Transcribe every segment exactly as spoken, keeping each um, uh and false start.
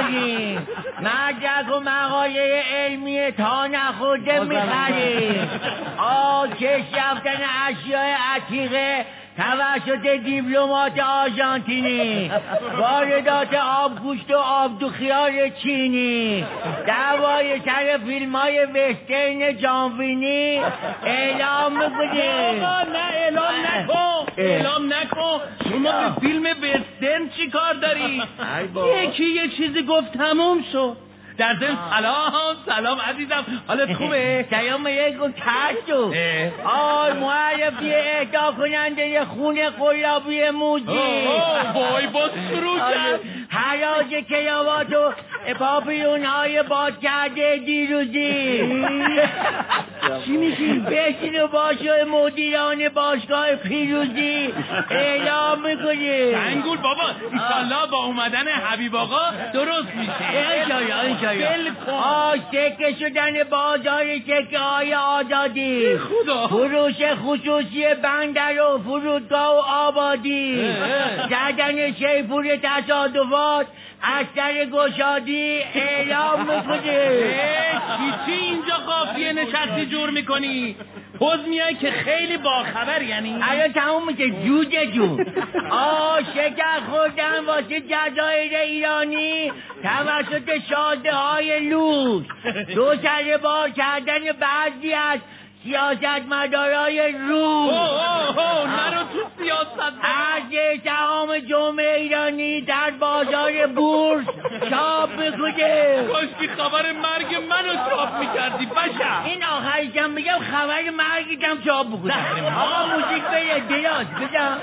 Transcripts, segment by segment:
بگیم مدرک و مقاله علمی تا نخورده میخریم. آه کش رفتن اشیاء عتیقه توسط دیپلمات آرژانتینی، واردات آبگوشت و آبدوخیار چینی، دعوای سر فیلم های وسترن جانوینی اعلام میکنیم. آقا نه اعلام نکن اعلام نکن شما به فیلم وسترن چی کار داری؟ یکی یه چیزی گفت تموم شد. در ضمن سلام سلام عزیزم، حالت خوبه؟ سلام علیکم ترسو. آی معرفی اهدا کننده خون قلابی موجی. وای باز شروع کرد. حراج کراوات و پاپیون های باد کرده دیروزی. چی میگی؟ بشین و باشو مدیران باشگاه پیروزی اعلام میکنی. انگول بابا ایشالله با اومدن حبیب آقا درست میشه. انشالله انشالله. آه سکه شدن بازار سکه های آزادی، فروش خصوصی بندر و فرودگاه و آبادی، زدن شیپور تصادفات از سر گشادی اعلام میکنی. چی چی اینجا قافیه نشستی جور میکنی؟ پوز میای که خیلی باخبر یعنی؟ الان تموم میشه جوجه جون. آه شکر خوردن واسه جزایر ایرانی توسط شاده های لوس، دو سر بار کردن بعضی از سیاست مدارای روز، نرو تو سیاست، از سهام جمعه ایرانی در بازار بورس چاپ میکنه. کاشکی خبر مرگ منو چاپ میکردی بشم. این آخریشم بگم خبر مرگشم چاپ بکنه. آقا موسیقی بره دراز بزن.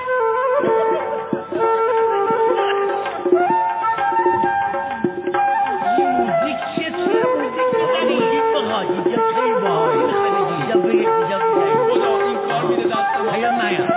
این موزیک چیه؟ چیه موزیک بزنی؟ موزیک بخواد اینجا خیلی باحاله. اینجا بگه اینجا بگه خدا این کار میده دستم. خیلی میم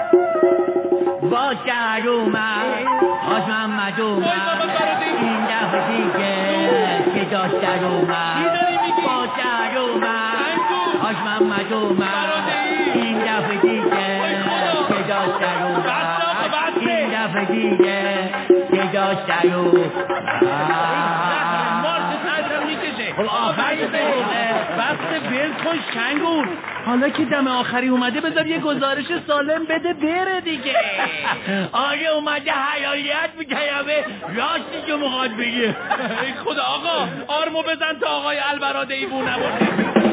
با شهر اومد آش محمد اومد این دفعه دیگه که داشت در اومد. با شهر اومد آش محمد اومد این دفعه دیگه که داشت در اومد. این دفعه دیگه که داشت در اومد. خب آخری بسته بل کن شنگون. حالا که دم آخری اومده بذار یه گزارش سالم بده بره دیگه. آره اومده حلالیت میطلبه راستی که مخواد بگه. ای خدا آقا آرمو بزن تا آقای البرادعی بو نبرده.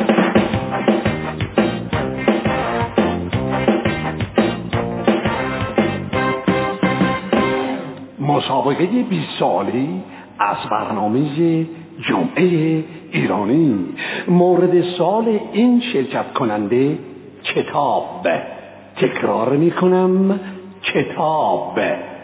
مسابقه بیست سالی از برنامه جمعه ایرانی مورد سال این شرکت کننده کتاب. تکرار می کنم کتاب.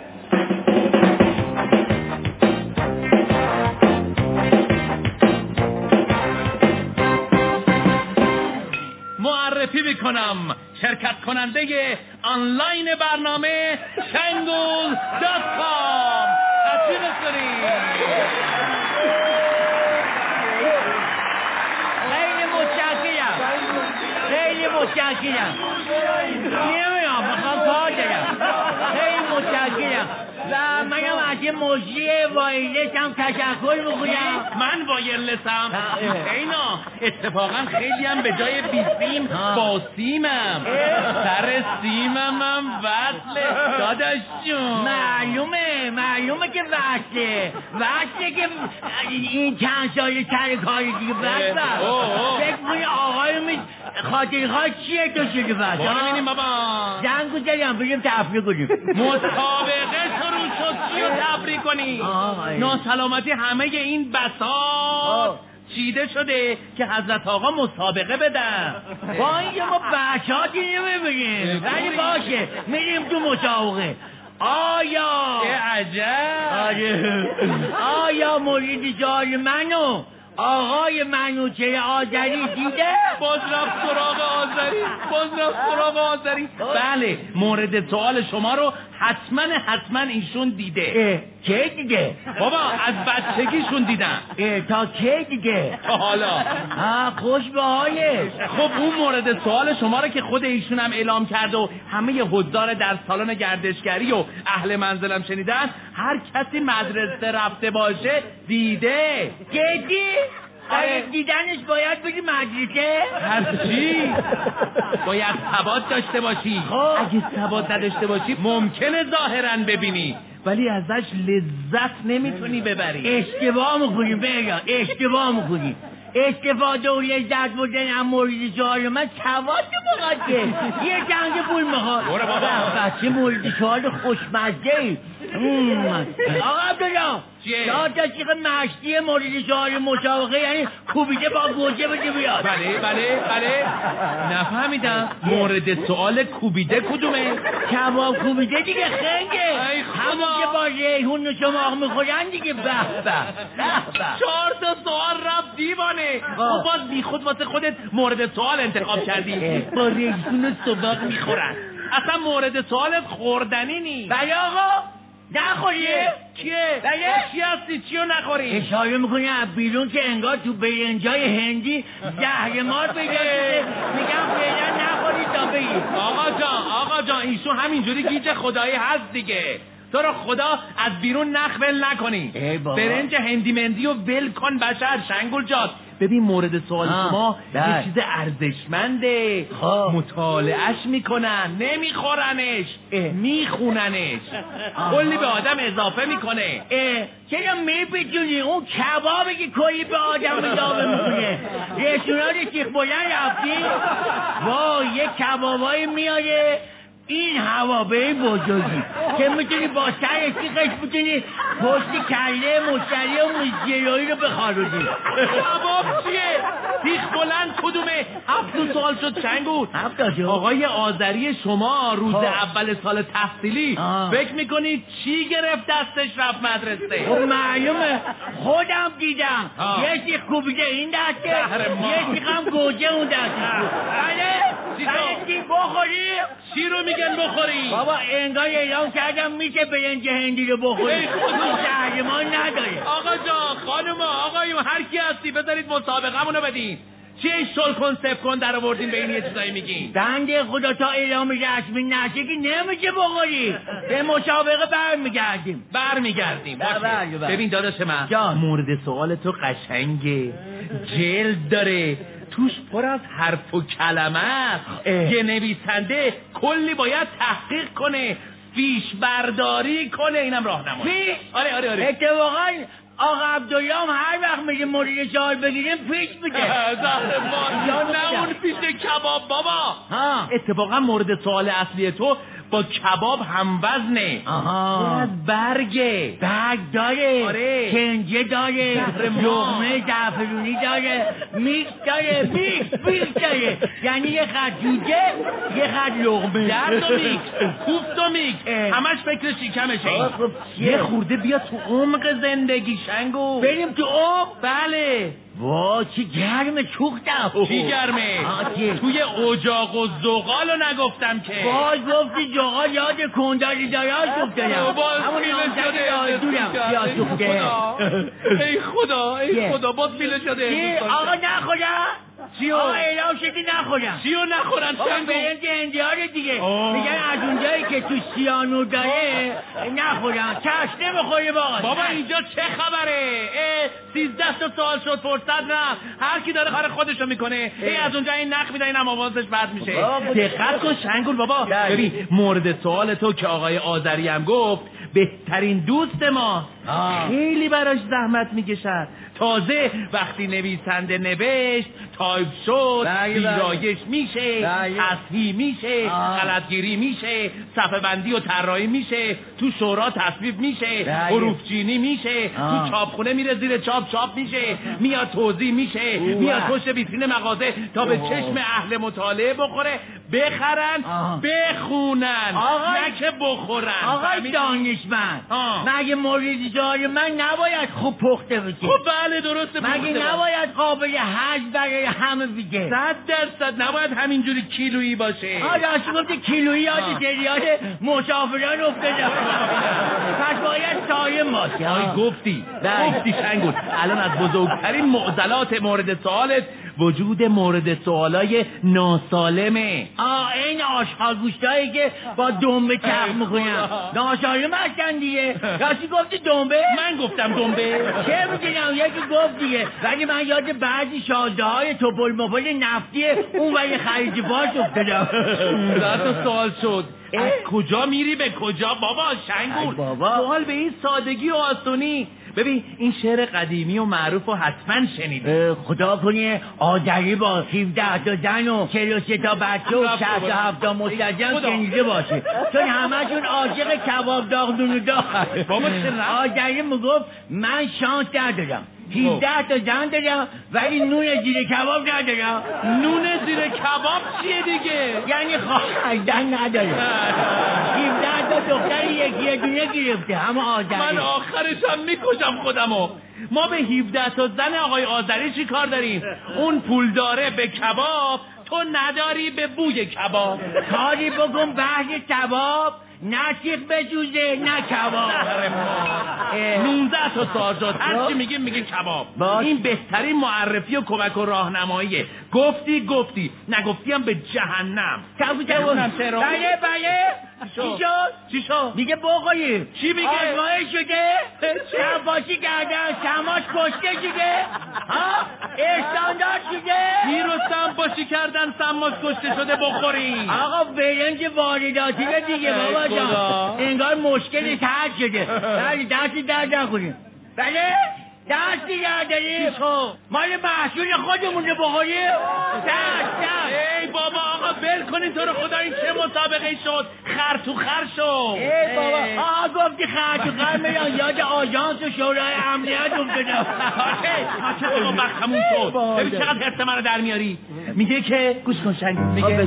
معرفی میکنم شرکت کننده آنلاین برنامه شنگول دات کام. تشریف ببرید. خیلی متشکرم خیلی متشکرم. نمیام بخوام کار دارم. خیلی متشکرم و منم از این موجی وایرلس هم تشکر میکنم. من وایرلسم اینا اتفاقا خیلی هم به جای بی سیم با سیمم. سر سیمم هم وصله داداش جون. معلومه معلومه که وصله وصله که این چند سال سر کاری دیگه وصله. فکر کنی آقای می خاطرخواه چیه تو شده وصله؟ برو بینیم بابا زنگو داریم بریم تفریح کنیم. مسابقه شروع شد. چی رو تفریح کنی؟ ناسلامتی همه این بساط چیده شده که حضرت آقا مسابقه بدن. با اینکه ما بچاتی نمیبینیم ولی باشه میریم تو مسابقه. آیا عجب آره آیا مرید جال منو آقای منوچهر آذری دیده؟ باز رفت سراغ آذری باز رفت سراغ آذری. بله مورد سوال شما رو حتما حتما ایشون دیده. چه دیگه؟ بابا از بچگیشون دیدم. تا که دیگه؟ تا حالا. آه خوش به حالش. خب اون مورد سوال شما رو که خود ایشون هم اعلام کرد و همه حضار در سالن گردشگری و اهل منزلم شنیدن، هر کسی مدرسه رفته باشه دیده. جدی؟ برای دیدنش باید بری مدرسه؟ هرچی باید ثبات داشته باشی. خب اگه ثبات نداشته باشی ممکنه ظاهرا ببینی ولی ازش لذت نمیتونی ببری. اشتباه میکنی بگم، اشتباه میکنی. استفاده و لذت بردن هم مورد سوال من سواد مقدم یه جنگ پول میخواد. برو بابا بچه مورد سوال خوشمزه ای. آقا عبدالله داد تا چیخ مشتی مورد سوال مسابقه یعنی کوبیده با گوجه بده بیاد. بله بله بله نفهمیدم. مورد سوال کوبیده کدومه؟ کباب کوبیده دیگه خنگه، همون که با ریحون و شماغ میخورن دیگه. به به چهار تا سوال رفت دیوانه. خب باز بی خود واسه خودت مورد سوال انتخاب کردی. با ریحون و شماغ میخورن. اصلا مورد سوالت خوردنی نی. بله آقا نخوریه؟ چیه؟ بله؟ چی هستی؟ چیو نخوری؟ اشاره میکنی از بیرون که انگار تو برنجای هندی زهر مار پیدا شده. میگم فعلا نخوری تا بگی. آقا جان آقا جان ایشون همینجوری گیج خدایی هست دیگه. تو رو خدا از بیرون نخ ول نکنی. برنج هندی مندی و ول کن بشر. شنگول جان ببین مورد سوال شما یه چیز ارزشمنده. مطالعهش میکنن نمیخورنش، میخوننش. کلی به آدم اضافه میکنه. چرا میپیتونی؟ اون کبابی که کلی به آدم اضافه میکنه. رستوران سیخ بلند رفتی؟ وای یه کبابای میاره این هوابه بزرگی که میتونی با سر سیخش میتونی پشت کله مشتری و مزگرایی رو بخارونی. کباب چیه؟ سیخ بلند کدومه؟ هفت سال شد چنگون. هفت شد. آقای آذری شما روز آه. اول سال تحصیلی آه. فکر میکنید چی گرفت دستش رفت مدرسه؟ خب معلومه خودم دیدم. آه. یه سیخ کوبیده این دسته، یه سیخ هم گوجه اون دسته. بله؟ بله چی بخوری؟ چی رو میگن بخوری؟ بابا انگار اعلام کردم میشه برنج هندی رو بخوری. شهرمان نداره. آقا جان خانم آقایون هر کی هستی بذارید مسابقه‌مونو بدین. چی شل کن سف کن در آوردین به این یه چیزایی میگین؟ بنده خدا تا اعلام رسمی نشه که نمیشه بخوری. به مسابقه برمیگردیم. برمیگردیم. ببین داداش من جان. مورد سوال تو قشنگه، جلد داره، توش پر از حرف و کلمه است. یه نویسنده کلی باید تحقیق کنه، فیش برداری کنه. اینم راهنما. فیش؟ آره آره آره. اتفاقا آقا عبدالله هم هر وقت میگه مورد سوال بگیریم فیش میده. نه اون فیش کباب بابا. ها. اتفاقا مورد سوال اصلی تو با کباب هم وزنه. آها. از برگه. برگ داره. آره. کنجه داره. لقمه زعفرونی داره. میکس داره. میکس میکس داره. یعنی یه خط جوجه یه خط لقمه. درد و میکس. کوفت و میکس. همش فکر شکمشه. یه خورده بیا تو عمق زندگی شنگو. بریم تو عمق؟ بله. وا چی گرمه چوختم. چی گرمه؟ توی اجاق و زغالو نگفتم که. باز گفتی زغال یاد کنداری دایاش گفتم. همون نامزد دورم یا چوخته. ای خدا ای خدا باز میله شده. آقا نخورم؟ چیو؟ آقا اعلام شدی نخورم. چیو نخورن؟ آقا برنج هندیاره دیگه. میگن از اونجایی که تو سیانور داره نخورم. چشم نمیخوری باز. بابا اینجا چه خبره؟ سیزده تا سال شد فرصت نه. هر کی داره کار خودشو میکنه. ای از اونجا این نخ میده اینم آوازش بد میشه. دقت کن شنگول بابا. ببین مورد سوال تو که آقای آذری هم گفت بهترین دوست ما خیلی براش زحمت میکشد. تازه وقتی نویسنده نوشت تایپ شد ویرایش میشه، تصحیح میشه، غلطگیری میشه، صفحه بندی و طراحی میشه، تو شورا تصویب میشه، حروف چینی میشه، تو چاپخونه میره زیر چاپ چاپ میشه، میاد توضیح میشه، میاد پشت ویترین مغازه تا به چشم اهل مطالعه بخوره، بخرن بخونن نه که بخورن. آقای دانشمند مگه مورد سوال من نباید خوب پخته بشه؟ خب بله درسته. مگه نباید قابل هضم برای همه بشه؟ صد درصد نباید همینجوری کیلویی باشه. آه راستی گفتی کیلویی یاد سریال مسافران افتاده. پس باید سالم باشه. آی گفتی گفتی شنگول. الان از بزرگترین معضلات مورد سوالت وجود مورد سوالای ناسالمه. آه این آشغال گوشتایی که با دنبه چرخ میکنن ناسالم هستن دیگه. راستی گفتی دنبه؟ من گفتم دنبه. چه میدونم یکی گفت دیگه. ولی من یاد بعضی شازده های توپل مپل نفتی اون ولی خریج باش افتادم. تو سوال شد از کجا میری به کجا بابا شنگول؟ سوال به این سادگی و آسونی. ببین این شعر قدیمی و معروف و حتما شنیده. خدا کنه آذری با هفده تا زن و چهل و سه تا بچه و شصت و هفت تا مستجم شنیده باشه، چون همه‌شون عاشق کباب داغ دونو داغ. بابا چرا؟ آذری میگفت من شانس ندارم، هفده تا زن دارم ولی نون زیر کباب ندارم. نون زیر کباب چیه دیگه؟ یعنی خواهردن نداره. هفده تا دختر یکی دونه گرفته همه آذری. من آخرشم میکشم خودمو. ما به هفده تا زن آقای آذری چی کار داریم؟ اون پول داره به کباب، تو نداری به بوی کباب. کاری بکن بحث کباب، نه سیخ بجوزه نه کباب. نونزده تا سارجات هر چی میگیم میگیم کباب. این بهترین معرفی و کمک و راهنماییه. گفتی گفتی، نگفتی هم به جهنم. کبو کبو بله بله. چی شد؟ چی شد؟ دیگه بخوریم. چی میگه؟ آزمایش شده؟ شباشی کردن سماش کشته شده؟ ها؟ استاندارد شده؟ دیروز باشی کردن سماش کشته شده بخوریم. آقا برنج وارداتی دیگه بابا جان. انگار مشکلی حل شده. ولی دستی درد نکنیم. بله؟ دست دیگر داریم. مال محصول خودمون رو بخوریم. دست دست. ای بابا آقا بل کنین تو رو خدا. این چه مسابقه شد؟ خر تو خر شد. ای بابا آقا گفتی خر تو خر میان یاد آژانس و شورای امنیت افتادم. آکه آکه آقا وقت همون شد. ببین چقدر حرص منو در میاری. میگه که گوش کن شنگ. میگه به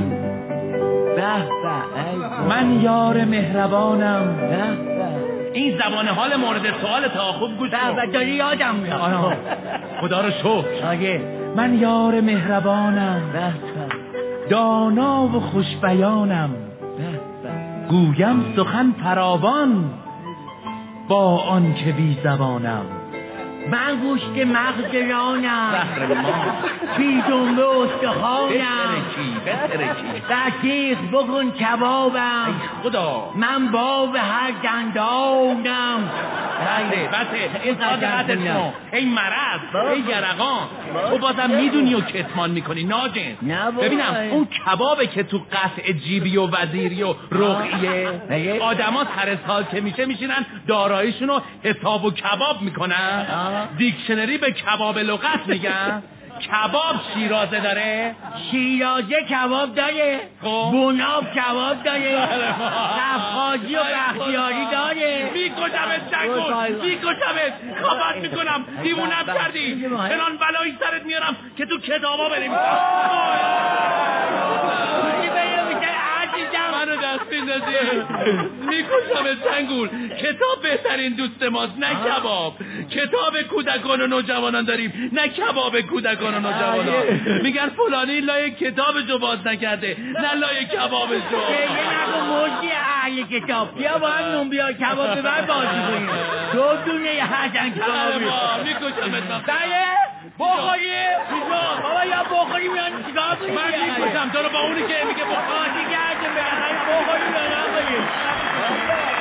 به من یار مهربانم. به این زبان حال مورد سوال تا خوب گوش کن. به داری یادم میاد. خدا رو شکر. آگه من یار مهربانم، دانا و خوشبیانم، گویم سخن فراوان با آن که بی زبانم. من گوشت مغز رانم، زهر ما چی دنبه استخوانم، بترکی دستیخ بکن کبابم. ای خدا من باب هر دندانم. بسه بسه این صادقتت ما. ای مرض، ای یرقان، تو بازم میدونی و کتمان میکنی ناجنس. ببینم اون کبابه که تو قطع جیبی و وزیری و رقیه آدما سر سال که میشه میشینن داراییشونو حساب و کباب میکنن. دیکشنری به کباب لغت میگن. کباب شیرازه داره، شیرازه کباب داره، بناب کباب داره، صفحاجی و بختیاری داره. میکشمت جنگون، میکشمت، خبر میکنم دیوونم کردی. چنان بلایی سرت میارم که تو کتابا بنویسم. منو دست میندازی، میکشمت جنگول. کتاب بهترین دوست ماست نه کباب. کتاب کودکان و نوجوانان داریم نه کباب کودکان و نوجوانان. میگن فلانی لای کتابشو باز نکرده نه لای کبابشو. یه نگو موجی اهل کتاب بیا با هم نون بیا کباب ببر بازی کنیم. دو دونه یه حسن کبابی میکشمت. بله بخوریم بابا، یا بخوریم یا چیکار کنیم؟ من میکشم تو رو با اونی که میگه بخوریم. بازی کردیم بخوریم یا نخوریم.